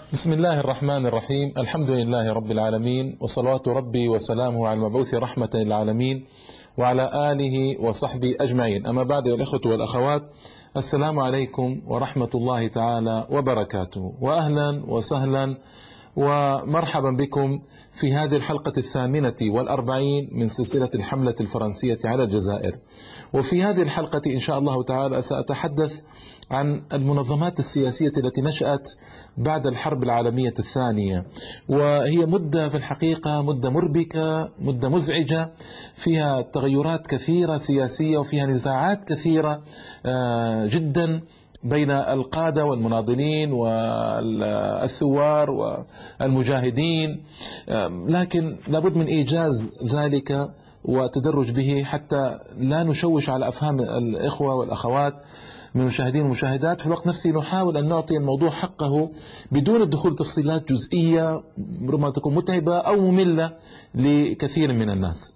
بسم الله الرحمن الرحيم. الحمد لله رب العالمين، وصلوات ربي وسلامه على المبعوث رحمة للعالمين وعلى آله وصحبه أجمعين. أما بعد، الإخوة والأخوات، السلام عليكم ورحمة الله تعالى وبركاته، وأهلا وسهلا ومرحبا بكم في هذه الحلقة 48 من سلسلة الحملة الفرنسية على الجزائر. وفي هذه الحلقة إن شاء الله تعالى سأتحدث عن المنظمات السياسية التي نشأت بعد الحرب العالمية الثانية، وهي مدة في الحقيقة مدة مربكة، مدة مزعجة، فيها تغيرات كثيرة سياسية وفيها نزاعات كثيرة جدا بين القادة والمناضلين والثوار والمجاهدين، لكن لابد من إيجاز ذلك وتدرج به حتى لا نشوش على أفهام الإخوة والأخوات من المشاهدين والمشاهدات. في الوقت نفسه نحاول أن نعطي الموضوع حقه بدون الدخول تفصيلات جزئية ربما تكون متعبة أو مملة لكثير من الناس.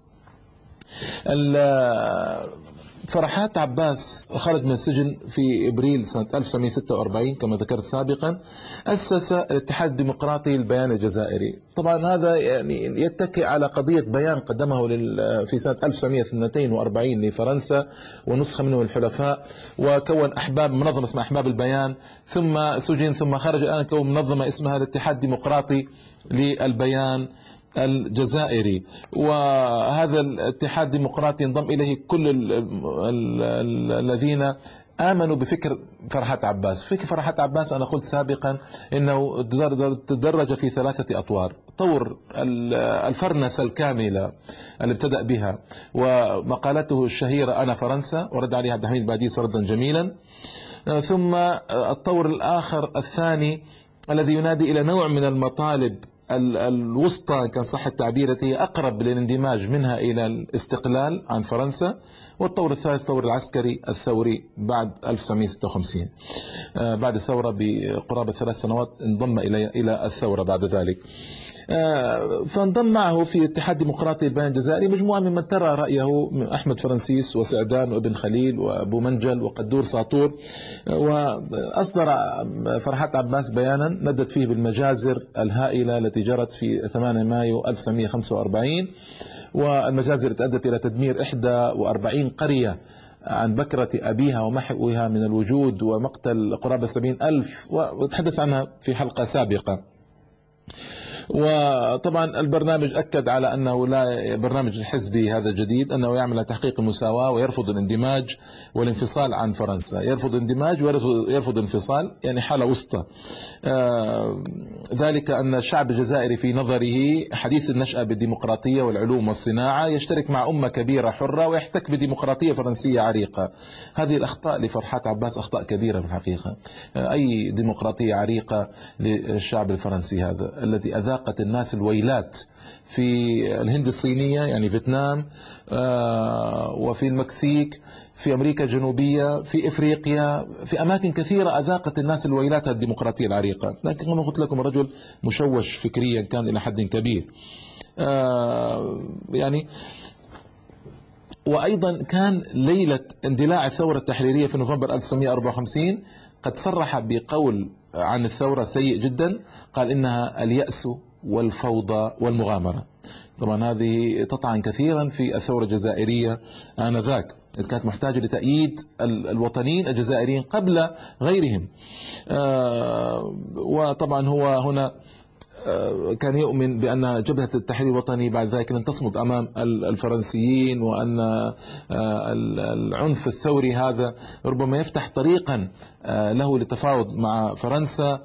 فرحات عباس خرج من السجن في إبريل سنة 1946 كما ذكرت سابقا. أسس الاتحاد الديمقراطي للبيان الجزائري. طبعا هذا يعني يتكئ على قضية بيان قدمه في سنة 1942 لفرنسا ونسخة منه الحلفاء، وكون أحباب منظمة اسمها أحباب البيان، ثم سجن، ثم خرج الآن كون منظمة اسمها الاتحاد الديمقراطي للبيان الجزائري. وهذا الاتحاد الديمقراطي انضم إليه كل الذين آمنوا بفكر فرحات عباس. فكر فرحات عباس أنا قلت سابقا إنه تدرج في 3 أطوار: طور الفرنسة الكاملة اللي ابتدأ بها ومقالته الشهيرة أنا فرنسا، ورد عليها عبد الحميد باديس ردا جميلا. ثم الطور الآخر الثاني الذي ينادي إلى نوع من المطالب الوسطى كان صح التعبير، التي أقرب للاندماج منها إلى الاستقلال عن فرنسا. والطور الثالث الثور العسكري الثوري بعد 1956، بعد الثورة بقرابة 3 سنوات انضم إلى الثورة بعد ذلك. فانضم معه في الاتحاد الديمقراطي البيان الجزائري مجموعة ممن ترى رأيه من أحمد فرنسيس وسعدان وابن خليل وأبو منجل وقدور ساطور. وأصدر فرحات عباس بيانا ندت فيه بالمجازر الهائلة التي جرت في 8 مايو 1945، والمجازر أدت إلى تدمير 41 قرية عن بكرة أبيها ومحوها من الوجود، ومقتل قرابة 70,000، وتحدث عنها في حلقة سابقة. وطبعا البرنامج أكد على أنه لا برنامج الحزبي هذا الجديد، أنه يعمل لتحقيق المساواة ويرفض الاندماج والانفصال عن فرنسا. يرفض اندماج ويرفض انفصال، يعني حالة وسطى. ذلك أن الشعب الجزائري في نظره حديث النشأة بالديمقراطية والعلوم والصناعة، يشترك مع أمة كبيرة حرة ويحتك بديمقراطية فرنسية عريقة. هذه الأخطاء لفرحات عباس أخطاء كبيرة في الحقيقة. أي ديمقراطية عريقة للشعب الفرنسي هذا الذي أذاقت الناس الويلات في الهند الصينية يعني فيتنام، وفي المكسيك، في أمريكا الجنوبية، في إفريقيا، في أماكن كثيرة أذاقت الناس الويلات الديمقراطية العريقة. لكن كما قلت لكم رجل مشوش فكريا كان إلى حد كبير. يعني وأيضا كان ليلة اندلاع الثورة التحريرية في نوفمبر 1954 قد صرح بقول عن الثورة سيء جدا، قال إنها اليأس والفوضى والمغامرة. طبعا هذه تطعن كثيرا في الثورة الجزائرية آنذاك، كانت محتاجة لتأييد الوطنيين الجزائريين قبل غيرهم. وطبعا هو هنا كان يؤمن بأن جبهة التحرير الوطني بعد ذلك لن تصمد أمام الفرنسيين، وأن العنف الثوري هذا ربما يفتح طريقا له للتفاوض مع فرنسا.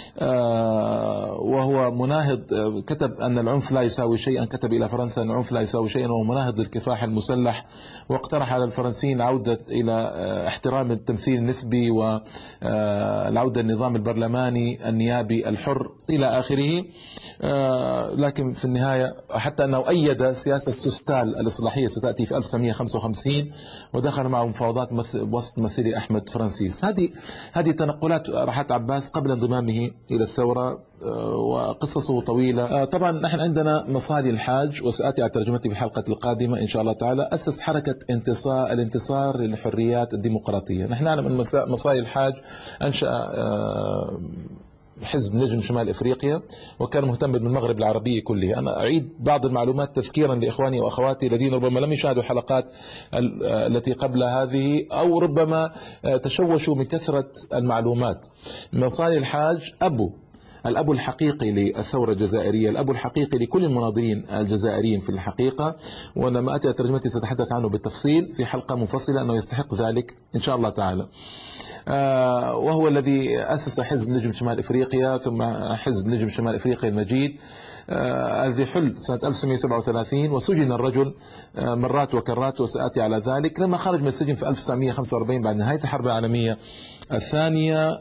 وهو مناهض، كتب أن العنف لا يساوي شيئا، كتب إلى فرنسا أن العنف لا يساوي شيئا، وهو مناهض للكفاح المسلح، واقترح على الفرنسيين العودة إلى احترام التمثيل النسبي والعودة للنظام البرلماني النيابي الحر إلى آخره. لكن في النهاية حتى أنه أيد سياسة سوستال الإصلاحية ستأتي في 1955، ودخل معه مفاوضات وسط ممثلي أحمد فرنسيس. هذه تنقلات فرحات عباس قبل انضمامه إلى الثورة، وقصصه طويلة. طبعا نحن عندنا مصالي الحاج، وسأتي على ترجمتي في الحلقة القادمة إن شاء الله تعالى. أسس حركة الانتصار للحريات الديمقراطية. نحن نعلم أن مصالي الحاج أنشأ حزب نجم شمال إفريقيا، وكان مهتم بالمغرب العربية كله. أنا أعيد بعض المعلومات تذكيرا لإخواني وأخواتي الذين ربما لم يشاهدوا حلقات التي قبل هذه، أو ربما تشوشوا من كثرة المعلومات. مصالح الحاج الأب الحقيقي للثورة الجزائرية، الأب الحقيقي لكل المناضلين الجزائريين في الحقيقة، ولما أتي ترجمتي سأتحدث عنه بالتفصيل في حلقة منفصلة أنه يستحق ذلك إن شاء الله تعالى. وهو الذي أسس حزب نجم شمال إفريقيا، ثم حزب نجم شمال إفريقيا المجيد الذي حل سنة 1937، وسجن الرجل مرات وكرات وسآتي على ذلك. لما خرج من السجن في 1945 بعد نهاية الحرب العالمية الثانية،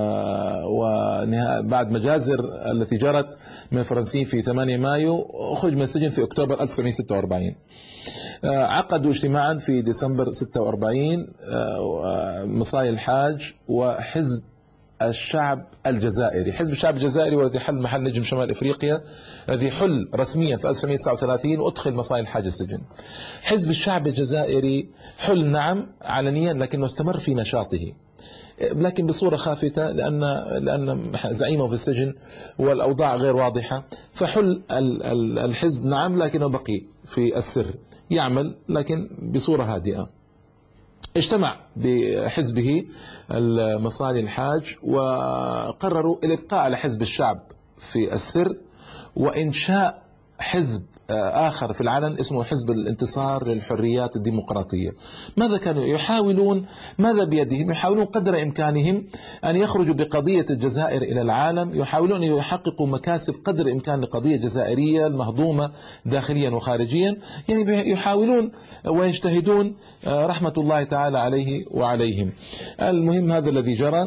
وبعد مجازر التي جرت من الفرنسيين في 8 مايو، خرج من السجن في أكتوبر 1946. عقدوا اجتماعا في ديسمبر 46 مصالح الحاج وحزب الشعب الجزائري. حزب الشعب الجزائري والذي حل محل نجم شمال إفريقيا، الذي حل رسميا في 1939 وأدخل مصالح الحاج السجن. حزب الشعب الجزائري حل نعم علنيا، لكنه استمر في نشاطه، لكن بصورة خافتة، لأن زعيمه في السجن والأوضاع غير واضحة. فحل الحزب نعم، لكنه بقي في السر يعمل لكن بصورة هادئة. اجتمع بحزبه مصالح الحاج وقرروا الإبقاء على حزب الشعب في السر، وإنشاء حزب آخر في العلن اسمه حزب الانتصار للحريات الديمقراطية. ماذا كانوا يحاولون؟ ماذا بيدهم؟ يحاولون قدر إمكانهم أن يخرجوا بقضية الجزائر إلى العالم، يحاولون أن يحققوا مكاسب قدر الإمكان لقضية جزائرية المهضومة داخليا وخارجيا. يعني يحاولون ويجتهدون رحمة الله تعالى عليه وعليهم. المهم هذا الذي جرى،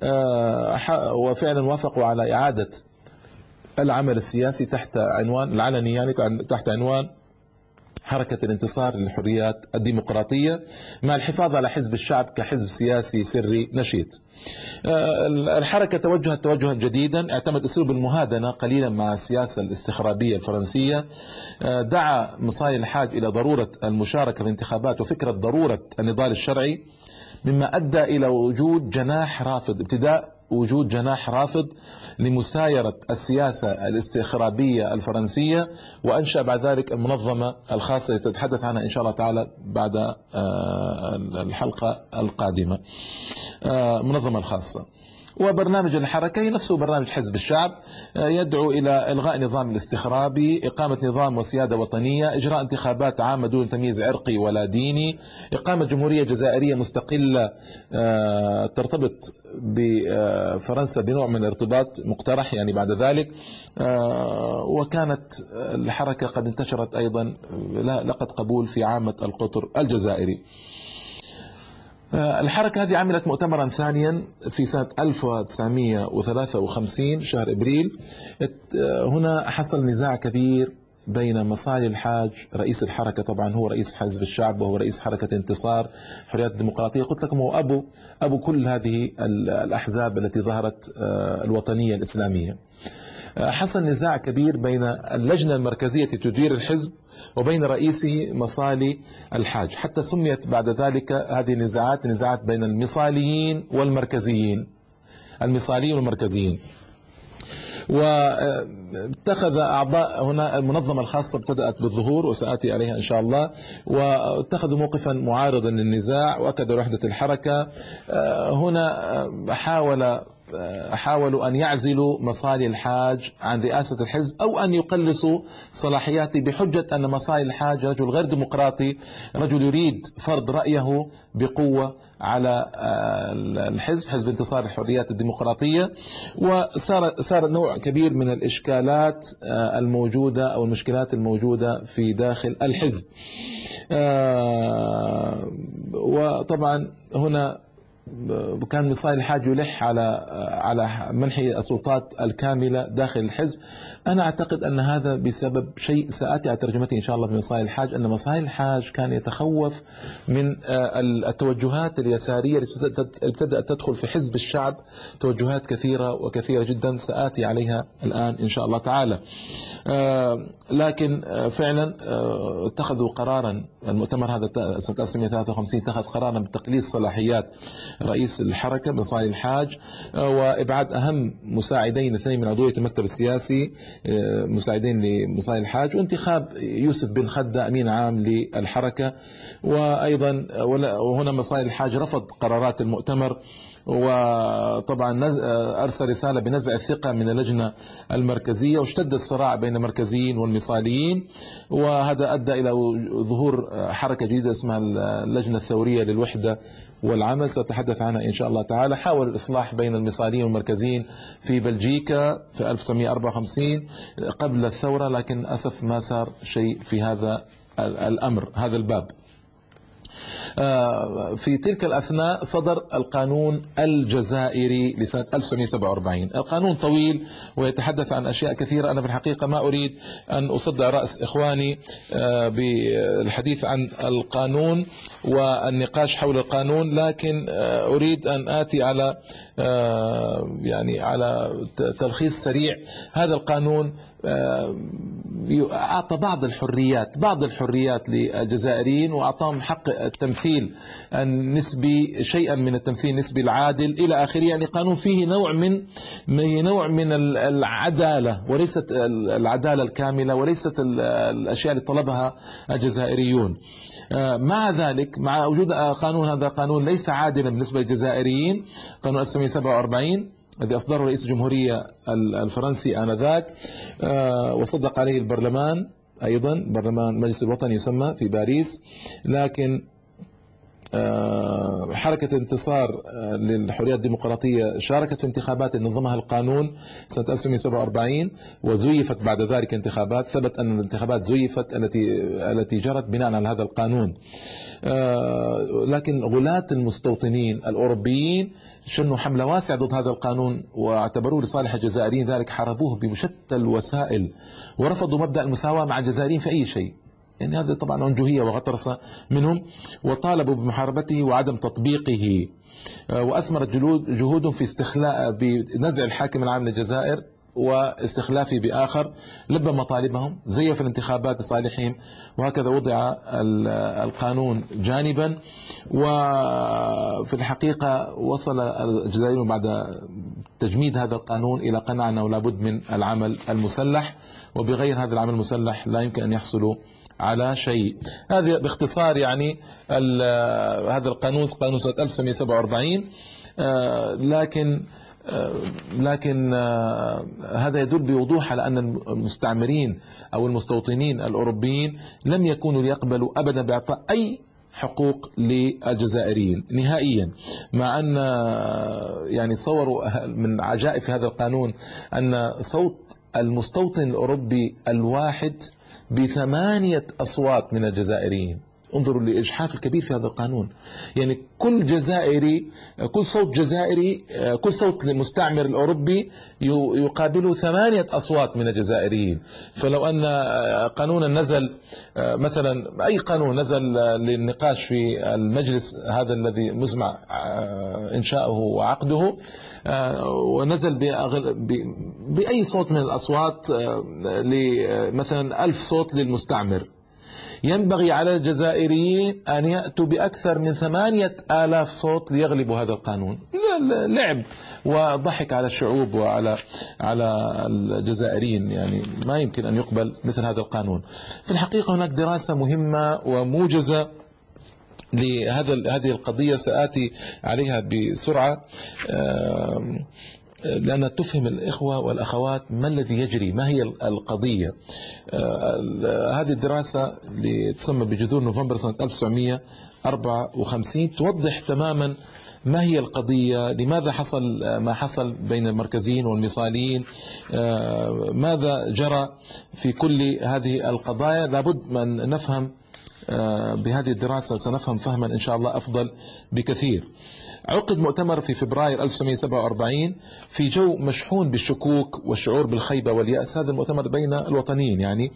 وفعلا وافقوا على إعادة العمل السياسي تحت عنوان العلني، يعني تحت عنوان حركة الانتصار للحريات الديمقراطية، مع الحفاظ على حزب الشعب كحزب سياسي سري نشيط. الحركة توجهت توجها جديدا، اعتمد أسلوب المهادنة قليلا مع السياسة الاستخرابية الفرنسية. دعا مصالح الحاج إلى ضرورة المشاركة في الانتخابات وفكرة ضرورة النضال الشرعي، مما أدى إلى وجود جناح رافض، ابتداء وجود جناح رافض لمسايرة السياسة الاستخرابية الفرنسية، وأنشأ بعد ذلك المنظمة الخاصة التي تتحدث عنها إن شاء الله تعالى بعد الحلقة القادمة، منظمة الخاصة. وبرنامج الحركة نفسه برنامج حزب الشعب، يدعو إلى إلغاء النظام الاستخرابي، إقامة نظام وسيادة وطنية، إجراء انتخابات عامة دون تمييز عرقي ولا ديني، إقامة جمهورية جزائرية مستقلة ترتبط بفرنسا بنوع من الارتباط مقترح يعني بعد ذلك. وكانت الحركة قد انتشرت أيضا، لقد قبول في عامة القطر الجزائري. الحركة هذه عملت مؤتمرا ثانيا في سنة 1953 شهر إبريل. هنا حصل نزاع كبير بين مصالح الحاج رئيس الحركة، طبعا هو رئيس حزب الشعب وهو رئيس حركة انتصار الحريات الديمقراطية، قلت لكم هو أبو كل هذه الأحزاب التي ظهرت الوطنية الإسلامية. حصل نزاع كبير بين اللجنة المركزية التي تدير الحزب وبين رئيسه مصالح الحاج، حتى سميت بعد ذلك هذه النزاعات نزاعات بين المصاليين والمركزيين، المصاليين والمركزيين. واتخذ أعضاء هنا المنظمة الخاصة ابتدأت بالظهور وسآتي عليها إن شاء الله، واتخذوا موقفا معارضا للنزاع وأكدوا وحدة الحركة. هنا حاولوا أن يعزلوا مصالح الحاج عن رئاسة الحزب أو أن يقلصوا صلاحياته بحجة أن مصالح الحاج رجل غير ديمقراطي، رجل يريد فرض رأيه بقوة على الحزب، حزب انتصار الحريات الديمقراطية. وصار نوع كبير من الإشكالات الموجودة أو المشكلات الموجودة في داخل الحزب. وطبعا هنا كان مصالح الحاج يلح على منح السلطات الكاملة داخل الحزب. أنا أعتقد أن هذا بسبب شيء سآتي على ترجمته إن شاء الله في مصالح الحاج، أن مصالح الحاج كان يتخوف من التوجهات اليسارية التي ابتدأت تدخل في حزب الشعب، توجهات كثيرة وكثيرة جدا سآتي عليها الآن إن شاء الله تعالى. لكن فعلا اتخذوا قرارا، المؤتمر هذا سنة 1953 اتخذ قرارا بتقليص صلاحيات رئيس الحركة بن صالح الحاج، وإبعاد أهم مساعدين اثنين من عضوية المكتب السياسي مساعدين لبن صالح الحاج، وانتخاب يوسف بن خدة أمين عام للحركة. وأيضا وهنا بن صالح الحاج رفض قرارات المؤتمر، وطبعا أرسل رسالة بنزع الثقة من اللجنة المركزية، واشتد الصراع بين المركزيين والمصاليين، وهذا أدى إلى ظهور حركة جديدة اسمها اللجنة الثورية للوحدة والعمل، سأتحدث عنها إن شاء الله تعالى. حاول الإصلاح بين المصاليين والمركزيين في بلجيكا في 1954 قبل الثورة، لكن أسف ما صار شيء في هذا الأمر، هذا الباب. في تلك الأثناء صدر القانون الجزائري لسنة 1947. القانون طويل ويتحدث عن أشياء كثيرة، أنا في الحقيقة ما أريد أن أصدع رأس إخواني بالحديث عن القانون والنقاش حول القانون، لكن أريد أن آتي على يعني على تلخيص سريع. هذا القانون أعطى بعض الحريات للجزائريين، وأعطاهم حق التمثيل النسبي، شيئا من التمثيل النسبي العادل إلى آخره. يعني قانون فيه نوع من العدالة، وليست العدالة الكاملة، وليست الأشياء اللي طلبها الجزائريون. مع ذلك، مع وجود قانون، هذا قانون ليس عادلا بالنسبة للجزائريين، قانون 1947 الذي أصدره رئيس الجمهورية الفرنسي آنذاك، وصدق عليه البرلمان، أيضا برلمان المجلس الوطني يسمى في باريس. لكن حركة انتصار للحريات الديمقراطية شاركت في انتخابات نظمها القانون سنة 1947، وزيفت بعد ذلك انتخابات. ثبت أن الانتخابات زيفت التي جرت بناء على هذا القانون. لكن غلاة المستوطنين الأوروبيين شنوا حملة واسعة ضد هذا القانون، واعتبروه لصالح الجزائريين، ذلك حاربوه بمشتى الوسائل، ورفضوا مبدأ المساواة مع الجزائريين في أي شيء. يعني هذا طبعا أنجوهية وغطرسة منهم، وطالبوا بمحاربته وعدم تطبيقه. وأثمرت جهودهم في بنزع الحاكم العام للجزائر واستخلافه بآخر لبى مطالبهم، زيف الانتخابات لصالحهم، وهكذا وضع القانون جانبا. وفي الحقيقة وصل الجزائريون بعد تجميد هذا القانون إلى قناعة أنه لابد من العمل المسلح، وبغير هذا العمل المسلح لا يمكن أن يحصلوا على شيء. هذا باختصار يعني هذا القانون، قانون سنة 1947. لكن هذا يدل بوضوح على أن المستعمرين أو المستوطنين الأوروبيين لم يكونوا ليقبلوا أبدا بإعطاء أي حقوق للجزائريين نهائيا. مع أن يعني تصوروا من عجائب في هذا القانون أن صوت المستوطن الأوروبي الواحد ب8 أصوات من الجزائريين. انظروا للإجحاف الكبير في هذا القانون. يعني كل جزائري، كل صوت جزائري، كل صوت للمستعمر الأوروبي يقابله 8 أصوات من الجزائريين. فلو أن قانونا نزل مثلا، أي قانون نزل للنقاش في المجلس هذا الذي مزمع إنشاؤه وعقده، ونزل بأي صوت من الأصوات، مثلا 1000 صوت للمستعمر، ينبغي على الجزائريين أن يأتوا بأكثر من 8,000 صوت ليغلبوا هذا القانون. لعب وضحك على الشعوب وعلى الجزائريين. يعني ما يمكن أن يقبل مثل هذا القانون. في الحقيقة هناك دراسة مهمة وموجزة لهذه القضية، سآتي عليها بسرعة لأنها تفهم الإخوة والأخوات ما الذي يجري، ما هي القضية. هذه الدراسة اللي تسمى بجذور نوفمبر سنة 1954 توضح تماما ما هي القضية، لماذا حصل ما حصل بين المركزيين والمصاليين، ماذا جرى في كل هذه القضايا. لابد من نفهم بهذه الدراسة، سنفهم فهما إن شاء الله أفضل بكثير. عقد مؤتمر في فبراير 1947 في جو مشحون بالشكوك والشعور بالخيبة واليأس. هذا المؤتمر بين الوطنيين. يعني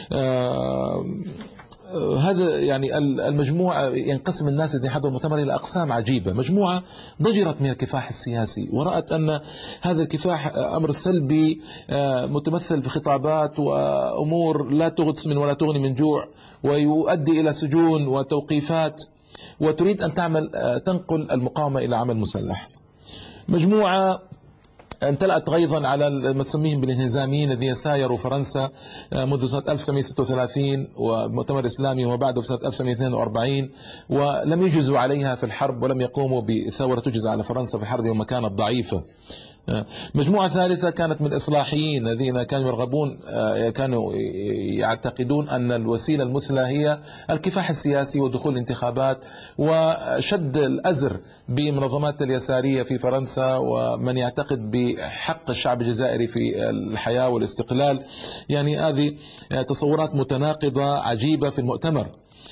هذا يعني المجموعة، ينقسم الناس الذين حضروا المؤتمر إلى أقسام عجيبة. مجموعة ضجرت من الكفاح السياسي، ورأت أن هذا الكفاح أمر سلبي متمثل بخطابات وأمور لا تسمن ولا تغني من جوع، ويؤدي إلى سجون وتوقيفات. وتريد أن تنقل المقاومة إلى عمل مسلح. مجموعة امتلأت غيظا على ما تسميهم بالانهزاميين الذين سايروا فرنسا منذ سنة 1936 ومؤتمر الإسلامي وما بعده في سنة 1942، ولم يجزوا عليها في الحرب ولم يقوموا بثورة تجز على فرنسا في الحرب يوم كانت ضعيفة. مجموعة ثالثة كانت من الإصلاحيين الذين كانوا يرغبون، كانوا يعتقدون أن الوسيلة المثلى هي الكفاح السياسي ودخول الانتخابات وشد الأزر بمنظمات اليسارية في فرنسا ومن يعتقد بحق الشعب الجزائري في الحياة والاستقلال. يعني هذه تصورات متناقضة عجيبة في المؤتمر.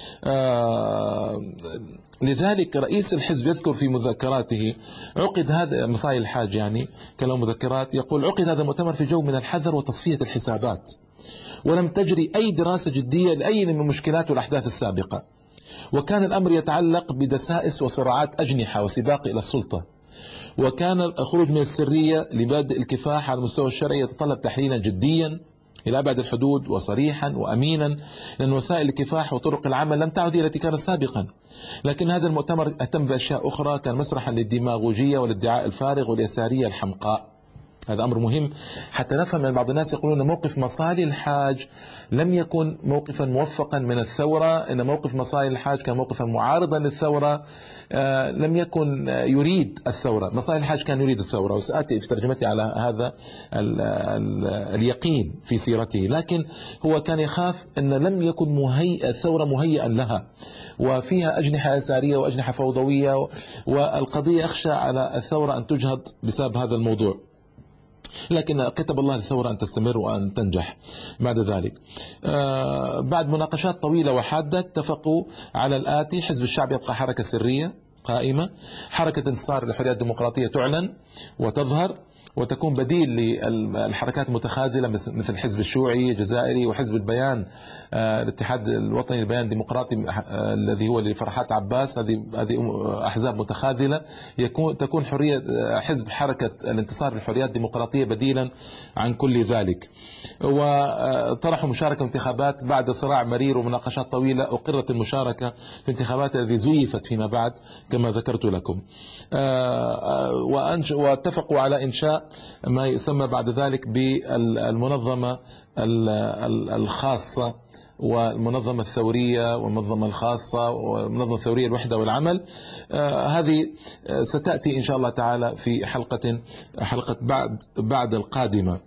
لذلك رئيس الحزب يذكر في مذكراته عقد هذا مصاي الحاج، يعني كلام مذكرات، يقول عقد هذا المؤتمر في جو من الحذر وتصفية الحسابات، ولم تجري أي دراسة جدية لأي من المشكلات والأحداث السابقة، وكان الأمر يتعلق بدسائس وصراعات أجنحة وسباق إلى السلطة، وكان الخروج من السرية لبادئ الكفاح على المستوى الشرعي يتطلب تحليلا جديا إلى أبعد الحدود وصريحا وأمينا، لأن وسائل الكفاح وطرق العمل لم تعد التي كانت سابقا. لكن هذا المؤتمر اهتم بأشياء أخرى، كان مسرحا للديماغوجية والادعاء الفارغ واليسارية الحمقاء. هذا أمر مهم حتى نفهم أن بعض الناس يقولون موقف مصالي الحاج لم يكن موقفا موفقا من الثورة، إن موقف مصالي الحاج كان موقفا معارضا للثورة، لم يكن يريد الثورة. مصالي الحاج كان يريد الثورة، وسأتي في ترجمتي على هذا اليقين في سيرته، لكن هو كان يخاف أن لم يكن الثورة مهيئا لها، وفيها أجنحة يسارية وأجنحة فوضوية، والقضية يخشى على الثورة أن تجهض بسبب هذا الموضوع. لكن كتب الله للثورة أن تستمر وأن تنجح. بعد ذلك بعد مناقشات طويلة وحادة اتفقوا على الآتي: حزب الشعب يبقى حركة سرية قائمة، حركة انتصار للحريات الديمقراطية تعلن وتظهر وتكون بديل للحركات المتخاذلة مثل الحزب الشيوعي الجزائري وحزب البيان الاتحاد الوطني البيان الديمقراطي الذي هو لفرحات عباس. هذه أحزاب متخاذلة. تكون حرية حزب حركة الانتصار للحريات الديمقراطية بديلا عن كل ذلك. وطرحوا مشاركة انتخابات بعد صراع مرير ومناقشات طويلة. أقرت المشاركة في انتخابات التي زيفت فيما بعد كما ذكرت لكم. واتفقوا على إنشاء ما يسمى بعد ذلك بالمنظمة الخاصة والمنظمة الثورية والمنظمة الخاصة والمنظمة الثورية الوحدة والعمل. هذه ستأتي إن شاء الله تعالى في حلقة بعد القادمة.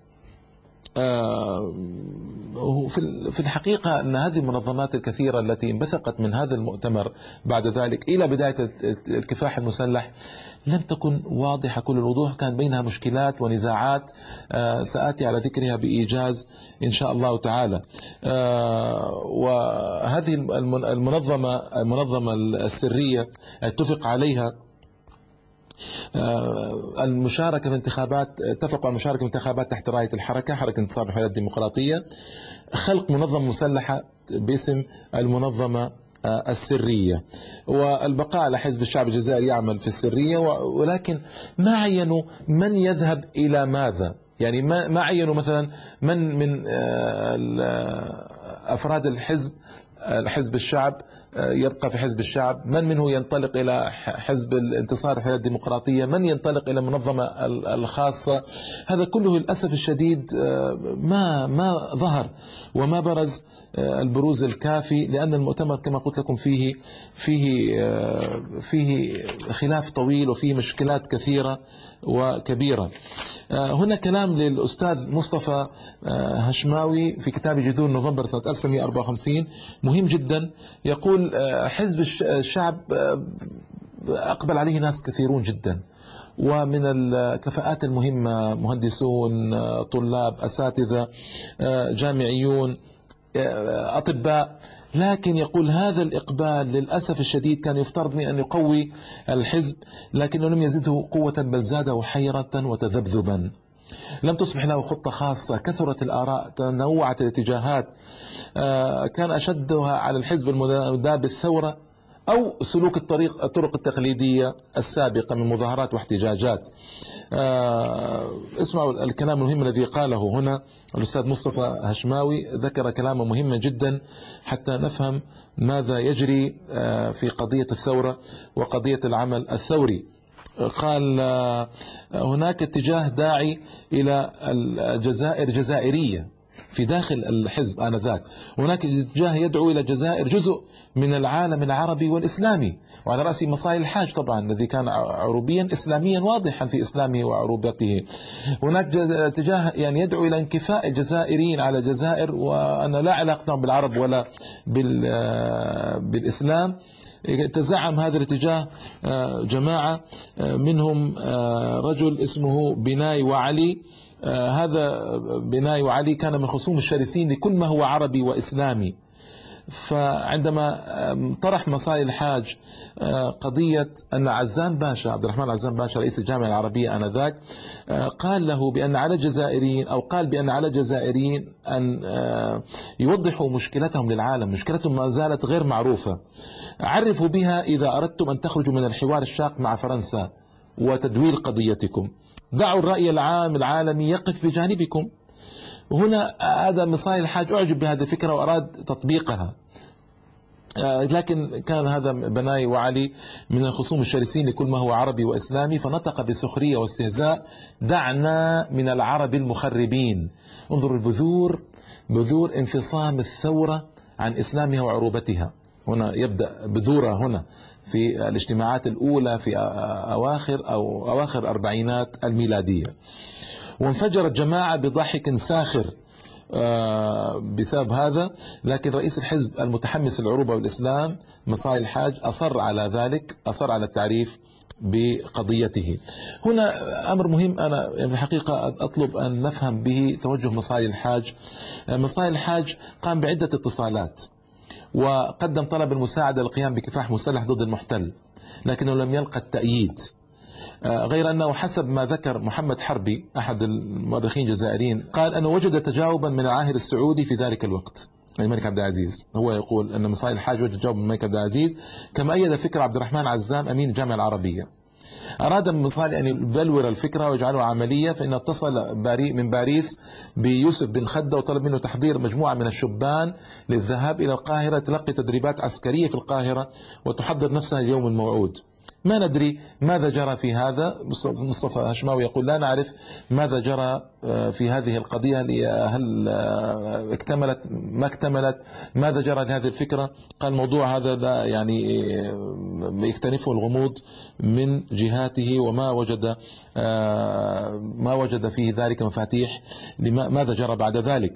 في الحقيقة أن هذه المنظمات الكثيرة التي انبثقت من هذا المؤتمر بعد ذلك إلى بداية الكفاح المسلح لم تكن واضحة كل الوضوح، كان بينها مشكلات ونزاعات سآتي على ذكرها بإيجاز إن شاء الله تعالى. وهذه المنظمة السرية اتفق عليها المشاركة في انتخابات، اتفقوا على المشاركة في انتخابات تحت راية حركة انتصار الحريات الديمقراطية، خلق منظمة مسلحة باسم المنظمة السرية، والبقاء على حزب الشعب الجزائري يعمل في السرية. ولكن ما عينوا من يذهب إلى ماذا، يعني ما عينوا مثلا من أفراد حزب الشعب يبقى في حزب الشعب، من منه ينطلق إلى حزب الانتصار الحرية الديمقراطية، من ينطلق إلى المنظمة الخاصة. هذا كله للأسف الشديد ما ظهر وما برز البروز الكافي، لأن المؤتمر كما قلت لكم فيه خلاف طويل وفيه مشكلات كثيرة وكبيرة. هنا كلام للأستاذ مصطفى هشماوي في كتاب جذور نوفمبر سنة 1954 مهم جدا. يقول حزب الشعب أقبل عليه ناس كثيرون جدا، ومن الكفاءات المهمة مهندسون، طلاب، أساتذة، جامعيون، أطباء. لكن يقول هذا الإقبال للأسف الشديد كان يفترض من أن يقوي الحزب، لكنه لم يزده قوة بل زاده حيرة وتذبذبا. لم تصبح له خطة خاصة، كثرت الآراء، تنوعت الاتجاهات. كان أشدها على الحزب المدعى بالثورة أو سلوك الطرق التقليدية السابقة من مظاهرات واحتجاجات. اسمعوا الكلام المهم الذي قاله هنا الأستاذ مصطفى هشماوي، ذكر كلاما مهما جدا حتى نفهم ماذا يجري في قضية الثورة وقضية العمل الثوري. قال هناك اتجاه داعي إلى الجزائر جزائرية في داخل الحزب آنذاك، هناك اتجاه يدعو إلى الجزائر جزء من العالم العربي والإسلامي، وعلى رأسه مصالح الحاج طبعا الذي كان عروبيا إسلاميا واضحا في إسلامه وعروبته. هناك اتجاه يعني يدعو إلى انكفاء الجزائريين على الجزائر، وأن لا علاقة بالعرب ولا بالإسلام. تزعم هذا الاتجاه جماعة منهم رجل اسمه بناي وعلي. هذا بناي وعلي كان من خصوم الشرسين لكل ما هو عربي وإسلامي. فعندما طرح مصالح الحاج قضية أن عزام باشا، عبد الرحمن عزام باشا رئيس الجامعة العربية آنذاك، قال له بأن على الجزائريين، أو قال بأن على الجزائريين أن يوضحوا مشكلتهم للعالم، مشكلتهم ما زالت غير معروفة، عرفوا بها إذا أردتم أن تخرجوا من الحوار الشاق مع فرنسا وتدوير قضيتكم، ضعوا الرأي العام العالمي يقف بجانبكم. وهنا هذا مصالح الحاج أعجب بهذه الفكرة وأراد تطبيقها، لكن كان هذا بناي وعلي من الخصوم الشرسين لكل ما هو عربي وإسلامي، فنطق بسخرية واستهزاء: دعنا من العرب المخربين. انظروا بذور انفصام الثورة عن إسلامها وعروبتها. هنا يبدأ بذورها هنا في الاجتماعات الأولى في أواخر أربعينات الميلادية، وانفجرت جماعة بضحك ساخر بسبب هذا. لكن رئيس الحزب المتحمس للعروبة والإسلام مصالح الحاج أصر على ذلك، أصر على التعريف بقضيته. هنا أمر مهم أنا في الحقيقة أطلب أن نفهم به توجه مصالح الحاج. مصالح الحاج قام بعدة اتصالات وقدم طلب المساعدة للقيام بكفاح مسلح ضد المحتل، لكنه لم يلقى التأييد. غير أنه حسب ما ذكر محمد حربي أحد المؤرخين الجزائريين، قال أنه وجد تجاوبا من العاهل السعودي في ذلك الوقت، الملك عبد العزيز. هو يقول أن مصالح الحاج وجد تجاوب من الملك عبد العزيز، كما أيد فكرة عبد الرحمن عزام أمين الجامعة العربية. أراد من مصالح أن يبلور الفكرة ويجعلها عملية، فإنه اتصل من باريس بيوسف بن خدة وطلب منه تحضير مجموعة من الشبان للذهاب إلى القاهرة تلقي تدريبات عسكرية في القاهرة وتحضر نفسها اليوم الموعود. ما ندري ماذا جرى في هذا. مصطفى هشماوي يقول لا نعرف ماذا جرى في هذه القضية، هل اكتملت ما اكتملت، ماذا جرى لهذه الفكرة. قال الموضوع هذا لا يعني يكتنفه الغموض من جهاته، وما وجد فيه ذلك مفاتيح لماذا جرى بعد ذلك.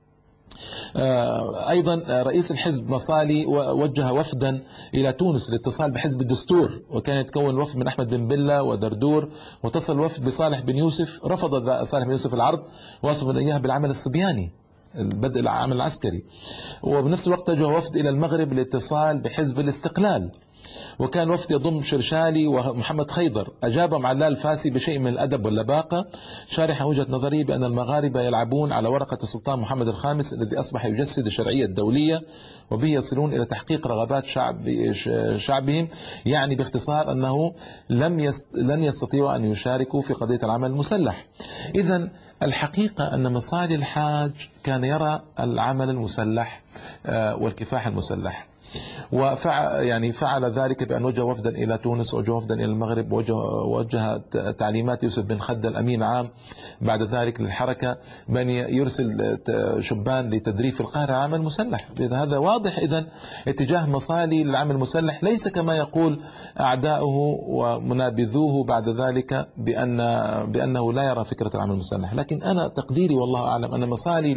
أيضا رئيس الحزب مصالي وجه وفدا إلى تونس للاتصال بحزب الدستور، وكان يتكون وفد من أحمد بن بلة ودردور، واتصل الوفد بصالح بن يوسف. رفض صالح بن يوسف العرض، وصف إياه بالعمل الصبياني، البدء العمل العسكري. وبنفس الوقت وجه وفد إلى المغرب للاتصال بحزب الاستقلال، وكان وفد يضم شرشالي ومحمد خيضر. أجابهم علال الفاسي بشيء من الأدب واللباقة، شارحا وجهة نظري بأن المغاربة يلعبون على ورقة السلطان محمد الخامس الذي أصبح يجسد الشرعية الدولية، وبه يصلون إلى تحقيق رغبات شعبهم. يعني باختصار أنه لن يستطيعوا أن يشاركوا في قضية العمل المسلح. إذن الحقيقة أن مصالح الحاج كان يرى العمل المسلح والكفاح المسلح، فعل ذلك بأن وجه وفدا إلى تونس، وجه وفدا إلى المغرب، وجه تعليمات يوسف بن خدة الأمين عام بعد ذلك للحركة بأن يرسل شبان لتدريب في القاهرة العمل المسلح. هذا واضح. إذن اتجاه مصالي للعمل المسلح ليس كما يقول أعداؤه ومنابذوه بعد ذلك بأنه لا يرى فكرة العمل المسلح. لكن أنا تقديري والله أعلم أن مصالي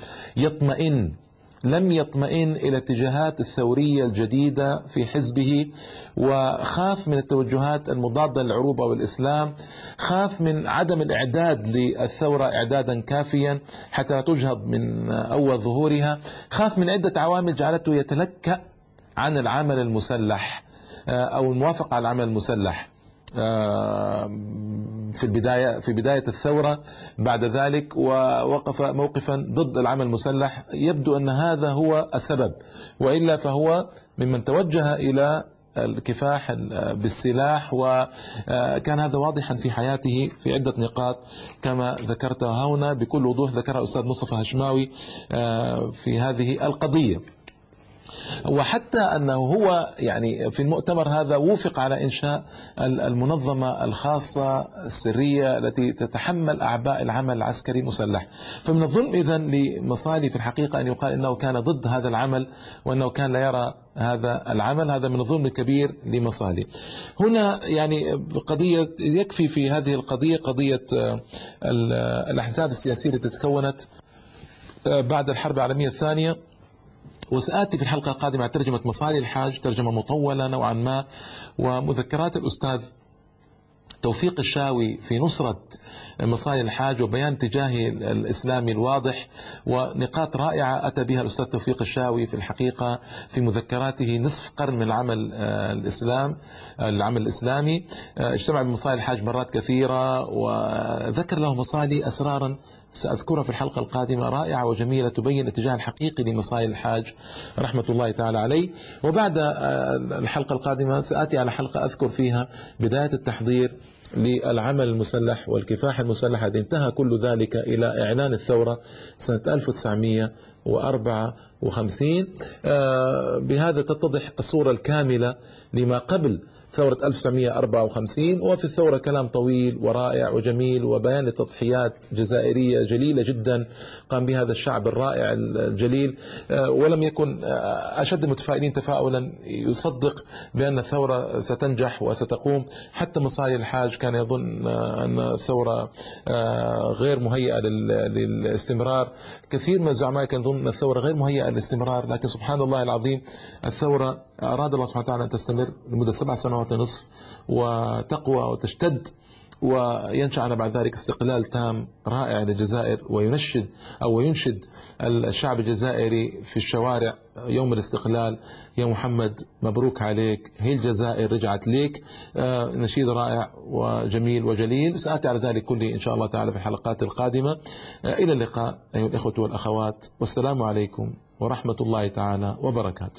لم يطمئن إلى الاتجاهات الثورية الجديدة في حزبه، وخاف من التوجهات المضادة للعروبة والإسلام، خاف من عدم الإعداد للثورة إعدادا كافيا حتى لا تجهض من أول ظهورها، خاف من عدة عوامل جعلته يتلكأ عن العمل المسلح أو الموافقة على العمل المسلح. في بداية الثورة بعد ذلك، ووقف موقفا ضد العمل المسلح. يبدو أن هذا هو السبب، وإلا فهو ممن توجه إلى الكفاح بالسلاح، وكان هذا واضحا في حياته في عدة نقاط كما ذكرتها هنا بكل وضوح، ذكرها الأستاذ مصطفى هشماوي في هذه القضية. وحتى أنه هو يعني في المؤتمر هذا وافق على إنشاء المنظمة الخاصة السرية التي تتحمل أعباء العمل العسكري المسلح. فمن الظلم إذن لمصالي في الحقيقة أن يقال إنه كان ضد هذا العمل، وأنه كان لا يرى هذا العمل. هذا من الظلم الكبير لمصالي. هنا يعني قضية يكفي في هذه القضية قضية الأحزاب السياسية التي تكونت بعد الحرب العالمية الثانية. وسآتي في الحلقة القادمة على ترجمة مصالي الحاج، ترجمة مطولة نوعا ما، ومذكرات الأستاذ توفيق الشاوي في نصرة مصالي الحاج وبيان اتجاهه الإسلامي الواضح، ونقاط رائعة أتى بها الأستاذ توفيق الشاوي في الحقيقة في مذكراته نصف قرن من العمل الإسلامي. اجتمع بمصالي الحاج مرات كثيرة وذكر له مصالي أسرارا سأذكرها في الحلقة القادمة، رائعة وجميلة تبين الاتجاه الحقيقي لمصالي الحاج رحمة الله تعالى عليه. وبعد الحلقة القادمة سآتي على حلقة أذكر فيها بداية التحضير للعمل المسلح والكفاح المسلح الذي انتهى كل ذلك إلى إعلان الثورة سنة 1954. بهذا تتضح الصورة الكاملة لما قبل ثورة 1954. وفي الثورة كلام طويل ورائع وجميل، وبيان لتضحيات جزائرية جليلة جدا قام بها هذا الشعب الرائع الجليل. ولم يكن أشد المتفائلين تفاؤلا يصدق بأن الثورة ستنجح وستقوم. حتى مصالي الحاج كان يظن أن الثورة غير مهيئة للاستمرار. كثير من الزعماء كان يظن أن الثورة غير مهيئة للاستمرار، لكن سبحان الله العظيم الثورة أراد الله سبحانه وتعالى أن تستمر لمدة 7 سنوات ونصف وتقوى وتشتد، وينشأ بعد ذلك استقلال تام رائع للجزائر، وينشد الشعب الجزائري في الشوارع يوم الاستقلال: يا محمد مبروك عليك، هي الجزائر رجعت ليك. نشيد رائع وجميل وجليل. سآتي على ذلك كله إن شاء الله تعالى في الحلقات القادمة. إلى اللقاء أيها الإخوة والأخوات، والسلام عليكم ورحمة الله تعالى وبركاته.